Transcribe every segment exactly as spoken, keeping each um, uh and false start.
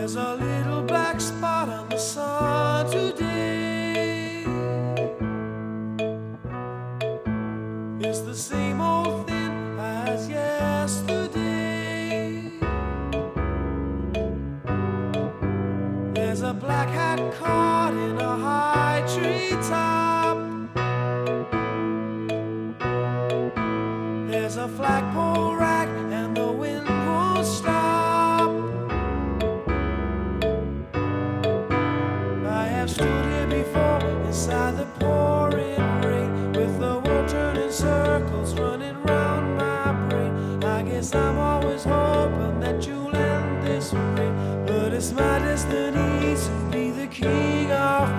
There's a little black spot on the sun today. It's the same old thing as yesterday. There's a black hat caught in a high tree top. There's a flagpole rack and the wind won't stop. I have stood here before inside the pouring rain, with the world turning circles running round my brain. I guess I'm always hoping that you'll end this way, but it's my destiny to be the king of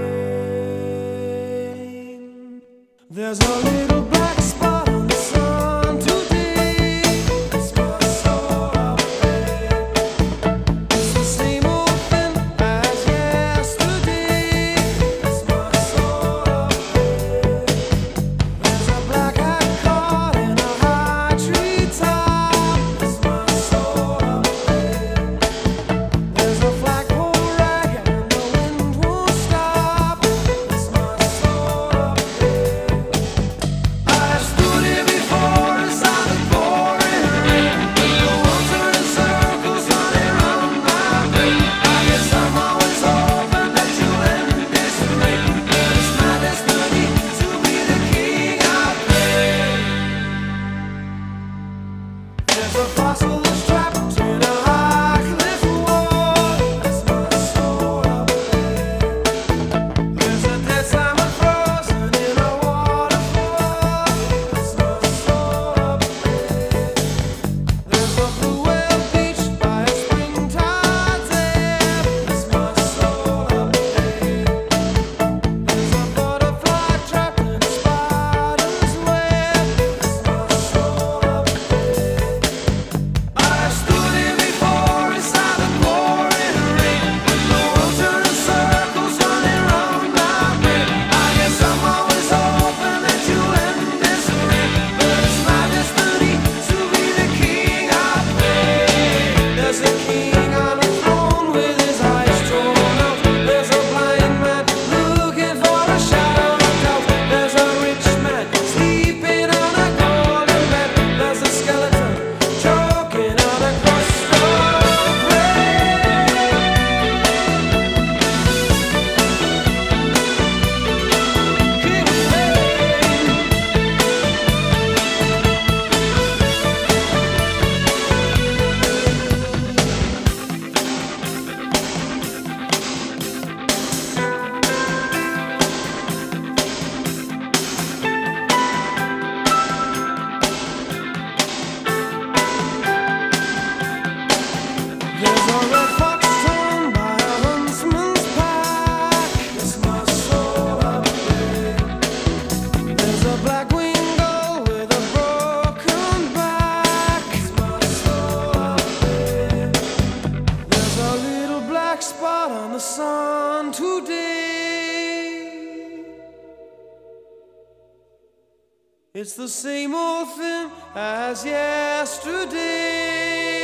pain. There's a little black spot on the sun today. It's my soul of pain. It's the same old thing as yesterday. It's my soul of pain. There's a black hat caught in a high tree top. It's my soul of pain. There's a flagpole rag and the wind won't stop. It's my soul of pain. I stood here before inside the pouring rain, with the world turning circles running round my brain. I guess I'm always hoping that you'll end this way, but it's my destiny to be the king of pain. There's a fossil that's trapped in a high cliff wall. It's my soul of pain. There's a dead salmon frozen in a waterfall. It's my soul of pain. There's a blue whale beached by a springtide dam. It's my soul of pain. There's a butterfly trapped in a spider's web. It's my soul of pain. I stood here before inside the pouring rain, with the world turning circles running round my brain. I guess I'm always hoping that you'll end this way, but it's my destiny to be the king of pain. There's a king on a throne with his eyes drawn out. There's a blind man looking for a shadow of doubt. There's a rich man sleeping on a golden bed. There's a skeleton choking on a crust of bread. King of pain. There's a red fox torn by a huntsman's pack. It's my soul of pain. There's a black winged gull with a broken back. It's my soul of pain. There's a little black spot on the sun today. It's the same old thing as yesterday.